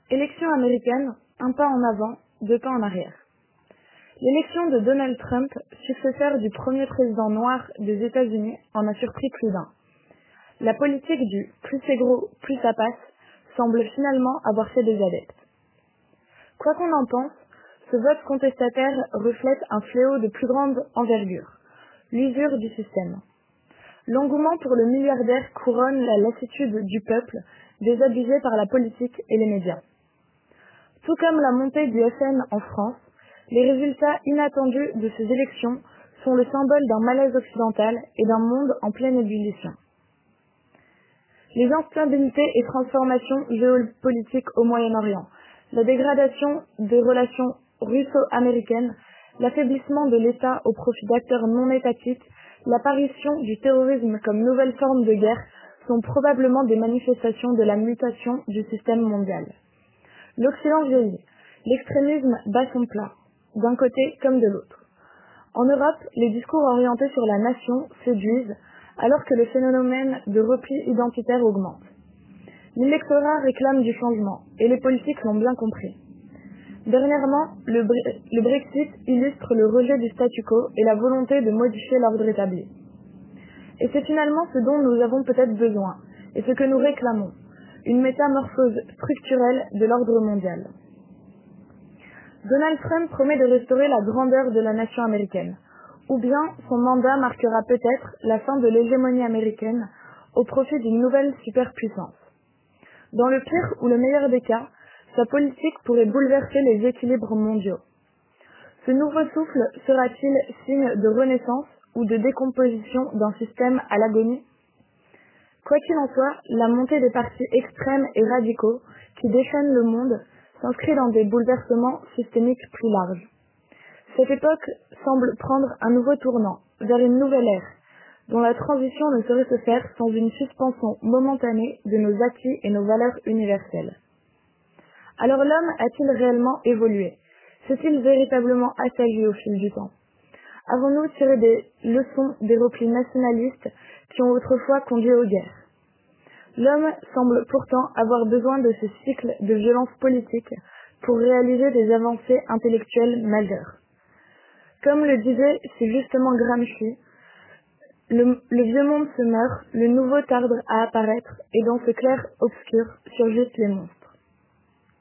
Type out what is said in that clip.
Élection américaine, un pas en avant, deux pas en arrière. L'élection de Donald Trump, successeur du premier président noir des États-Unis, en a surpris plus d'un. La politique du « plus c'est gros, plus ça passe » semble finalement avoir fait des adeptes. Quoi qu'on en pense, ce vote contestataire reflète un fléau de plus grande envergure, l'usure du système. L'engouement pour le milliardaire couronne la lassitude du peuple, désabusé par la politique et les médias. Tout comme la montée du FN en France, les résultats inattendus de ces élections sont le symbole d'un malaise occidental et d'un monde en pleine ébullition. Les instabilités et transformations géopolitiques au Moyen-Orient, la dégradation des relations russo-américaines, l'affaiblissement de l'État au profit d'acteurs non étatiques, l'apparition du terrorisme comme nouvelle forme de guerre sont probablement des manifestations de la mutation du système mondial. L'Occident vieillit, l'extrémisme bat son plat, d'un côté comme de l'autre. En Europe, les discours orientés sur la nation séduisent, alors que le phénomène de repli identitaire augmente. L'électorat réclame du changement, et les politiques l'ont bien compris. Dernièrement, le Brexit illustre le rejet du statu quo et la volonté de modifier l'ordre établi. Et c'est finalement ce dont nous avons peut-être besoin, et ce que nous réclamons, une métamorphose structurelle de l'ordre mondial. Donald Trump promet de restaurer la grandeur de la nation américaine, ou bien son mandat marquera peut-être la fin de l'hégémonie américaine au profit d'une nouvelle superpuissance. Dans le pire ou le meilleur des cas, sa politique pourrait bouleverser les équilibres mondiaux. Ce nouveau souffle sera-t-il signe de renaissance ou de décomposition d'un système à l'agonie? Quoi qu'il en soit, la montée des partis extrêmes et radicaux qui déchaînent le monde s'inscrit dans des bouleversements systémiques plus larges. Cette époque semble prendre un nouveau tournant, vers une nouvelle ère, dont la transition ne saurait se faire sans une suspension momentanée de nos acquis et nos valeurs universelles. Alors l'homme a-t-il réellement évolué? S'est-il véritablement assagi au fil du temps? Avons-nous tiré des leçons des replis nationalistes qui ont autrefois conduit aux guerres? L'homme semble pourtant avoir besoin de ce cycle de violence politique pour réaliser des avancées intellectuelles majeures. Comme le disait si justement Gramsci, le vieux monde se meurt, le nouveau tarde à apparaître, et dans ce clair obscur surgissent les monstres.